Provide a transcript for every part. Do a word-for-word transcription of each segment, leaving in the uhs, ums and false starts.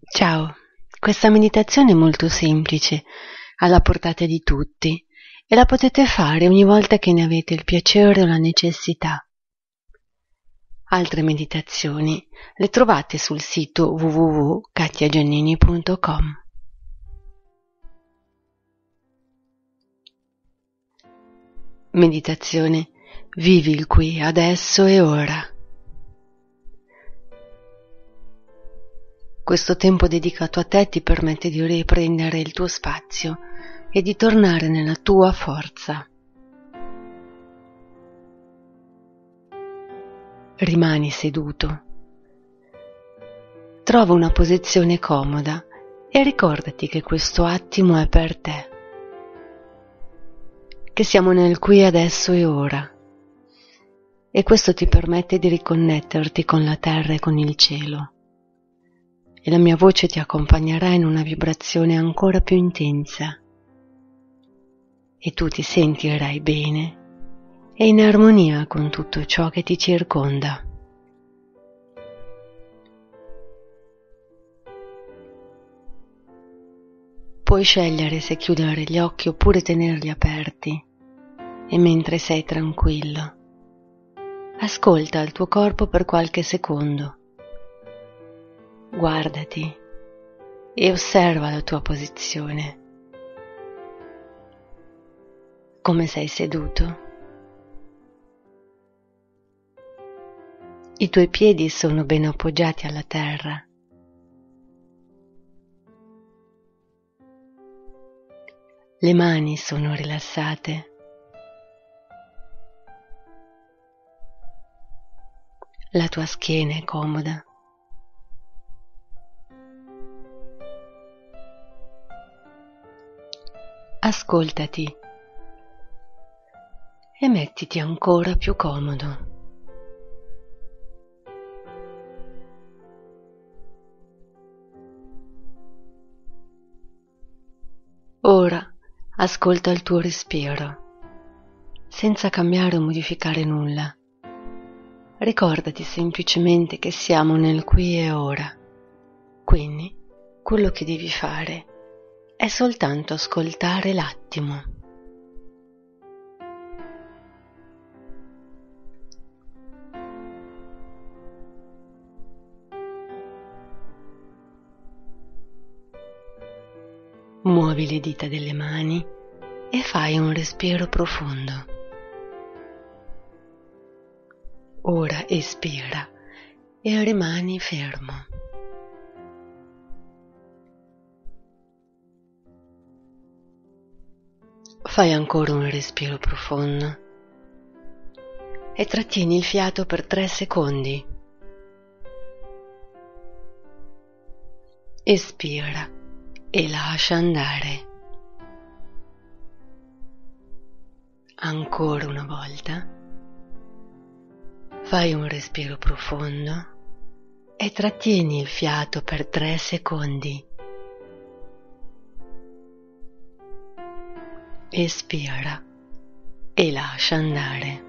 Ciao, questa meditazione è molto semplice, alla portata di tutti e la potete fare ogni volta che ne avete il piacere o la necessità. Altre meditazioni le trovate sul sito w w w punto katia giannini punto com. Meditazione. Vivi il qui, adesso e ora. Questo tempo dedicato a te ti permette di riprendere il tuo spazio e di tornare nella tua forza. Rimani seduto. Trova una posizione comoda e ricordati che questo attimo è per te, che siamo nel qui, adesso e ora, e questo ti permette di riconnetterti con la terra e con il cielo. E la mia voce ti accompagnerà in una vibrazione ancora più intensa e tu ti sentirai bene e in armonia con tutto ciò che ti circonda. Puoi scegliere se chiudere gli occhi oppure tenerli aperti e mentre sei tranquillo, ascolta il tuo corpo per qualche secondo. Guardati e osserva la tua posizione. Come sei seduto? I tuoi piedi sono ben appoggiati alla terra. Le mani sono rilassate. La tua schiena è comoda. Ascoltati e mettiti ancora più comodo. Ora ascolta il tuo respiro, senza cambiare o modificare nulla. Ricordati semplicemente che siamo nel qui e ora, quindi quello che devi fare è soltanto ascoltare l'attimo. Muovi le dita delle mani e fai un respiro profondo. Ora espira e rimani fermo. Fai ancora un respiro profondo e trattieni il fiato per tre secondi. Espira e lascia andare. Ancora una volta. Fai un respiro profondo e trattieni il fiato per tre secondi. Espira e lascia andare.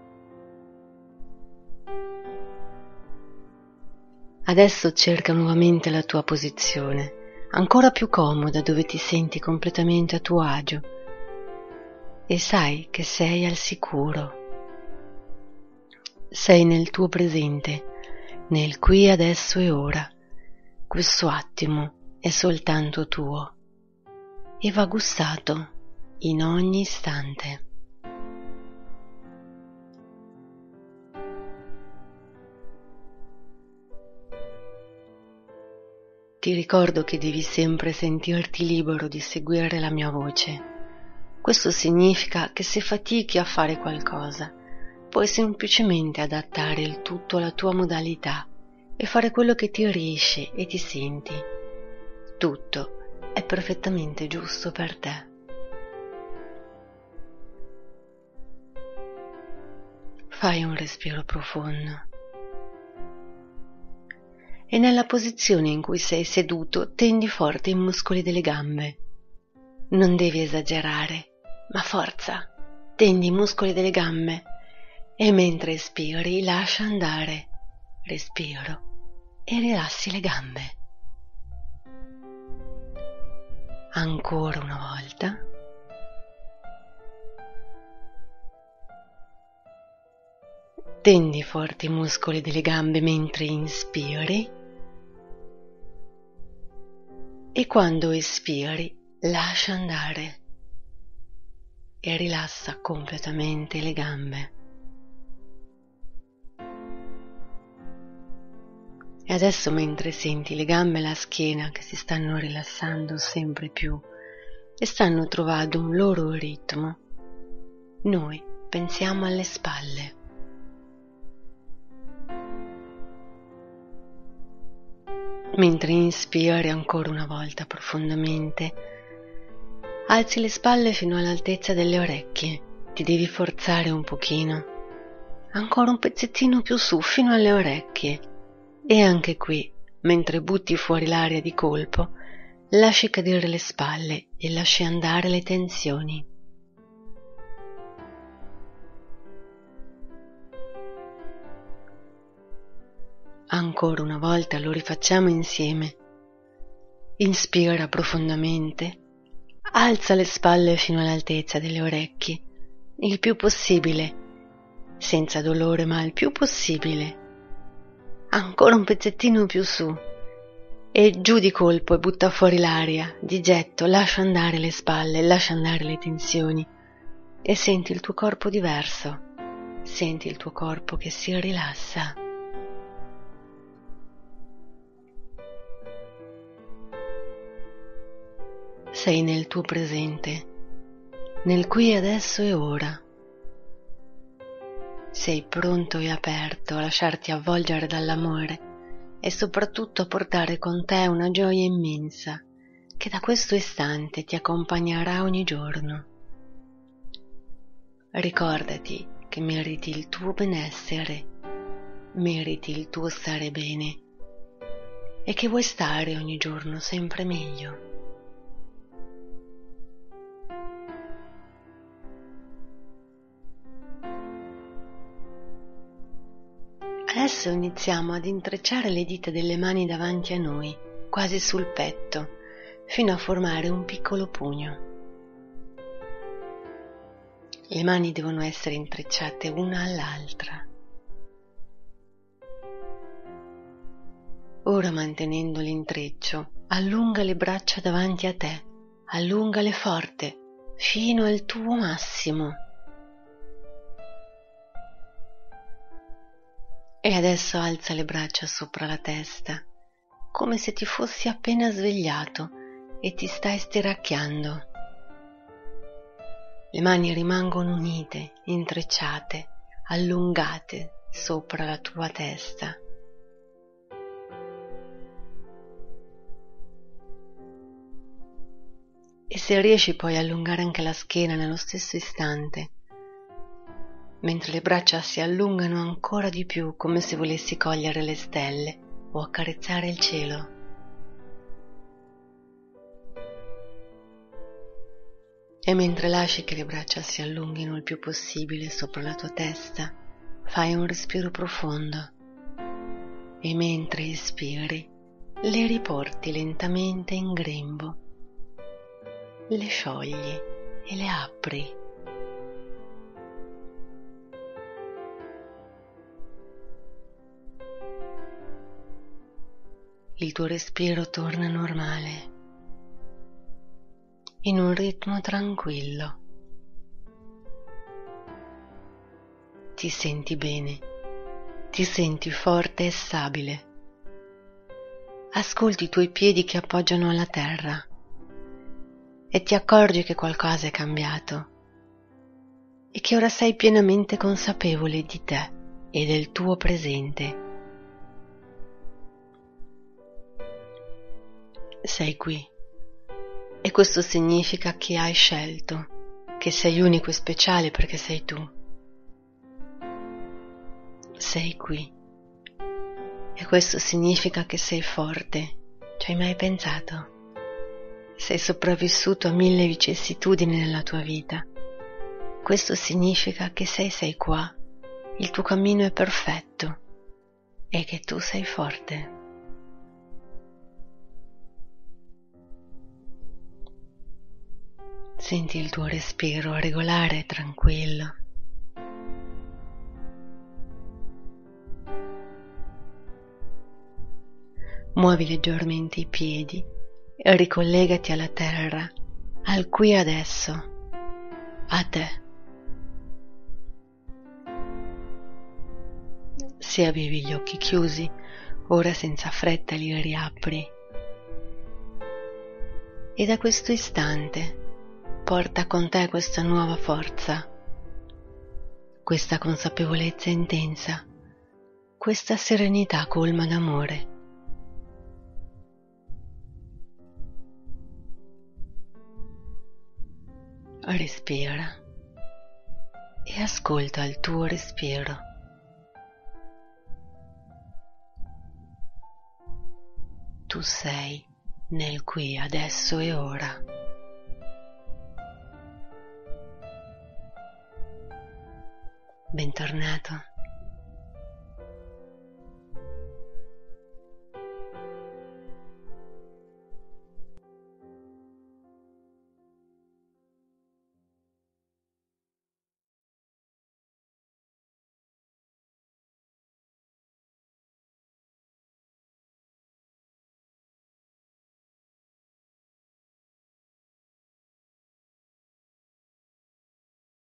Adesso cerca nuovamente la tua posizione, ancora più comoda, dove ti senti completamente a tuo agio e sai che sei al sicuro. Sei nel tuo presente, nel qui, adesso e ora. Questo attimo è soltanto tuo e va gustato in ogni istante. Ti ricordo che devi sempre sentirti libero di seguire la mia voce. Questo significa che se fatichi a fare qualcosa, puoi semplicemente adattare il tutto alla tua modalità e fare quello che ti riesce e ti senti. Tutto è perfettamente giusto per te. Fai un respiro profondo e nella posizione in cui sei seduto tendi forte i muscoli delle gambe. Non devi esagerare, ma forza, tendi i muscoli delle gambe e mentre espiri lascia andare. Respiro e rilassi le gambe. Ancora una volta. Tendi forti i muscoli delle gambe mentre inspiri e quando espiri lascia andare e rilassa completamente le gambe. E adesso, mentre senti le gambe e la schiena che si stanno rilassando sempre più e stanno trovando un loro ritmo, noi pensiamo alle spalle. Mentre inspiri ancora una volta profondamente, alzi le spalle fino all'altezza delle orecchie. Ti devi forzare un pochino. Ancora un pezzettino più su fino alle orecchie. E anche qui, mentre butti fuori l'aria di colpo, lasci cadere le spalle e lasci andare le tensioni. Ancora una volta lo rifacciamo insieme. Inspira profondamente, alza le spalle fino all'altezza delle orecchie, il più possibile, senza dolore ma il più possibile. Ancora un pezzettino più su e giù di colpo e butta fuori l'aria, di getto, lascia andare le spalle, lascia andare le tensioni e senti il tuo corpo diverso, senti il tuo corpo che si rilassa. Sei nel tuo presente, nel qui adesso e ora. Sei pronto e aperto a lasciarti avvolgere dall'amore e soprattutto a portare con te una gioia immensa che da questo istante ti accompagnerà ogni giorno. Ricordati che meriti il tuo benessere, meriti il tuo stare bene e che vuoi stare ogni giorno sempre meglio. Adesso iniziamo ad intrecciare le dita delle mani davanti a noi, quasi sul petto, fino a formare un piccolo pugno. Le mani devono essere intrecciate una all'altra. Ora, mantenendo l'intreccio, allunga le braccia davanti a te, allungale forte, fino al tuo massimo. E adesso alza le braccia sopra la testa, come se ti fossi appena svegliato e ti stai stiracchiando. Le mani rimangono unite, intrecciate, allungate sopra la tua testa. E se riesci puoi allungare anche la schiena nello stesso istante, mentre le braccia si allungano ancora di più, come se volessi cogliere le stelle o accarezzare il cielo. E mentre lasci che le braccia si allunghino il più possibile sopra la tua testa, fai un respiro profondo e mentre espiri le riporti lentamente in grembo, le sciogli e le apri. Il tuo respiro torna normale, in un ritmo tranquillo. Ti senti bene, ti senti forte e stabile. Ascolti i tuoi piedi che appoggiano alla terra e ti accorgi che qualcosa è cambiato e che ora sei pienamente consapevole di te e del tuo presente. Sei qui e questo significa che hai scelto, che sei unico e speciale perché sei tu. Sei qui e questo significa che sei forte. Ci hai mai pensato? Sei sopravvissuto a mille vicissitudini nella tua vita. Questo significa che sei sei qua, il tuo cammino è perfetto e che tu sei forte. Senti il tuo respiro regolare e tranquillo. Muovi leggermente i piedi e ricollegati alla terra, al qui e adesso, a te. Se avevi gli occhi chiusi, ora senza fretta li riapri. E da questo istante porta con te questa nuova forza, questa consapevolezza intensa, questa serenità colma d'amore. Respira e ascolta il tuo respiro. Tu sei nel qui, adesso e ora. Bentornato.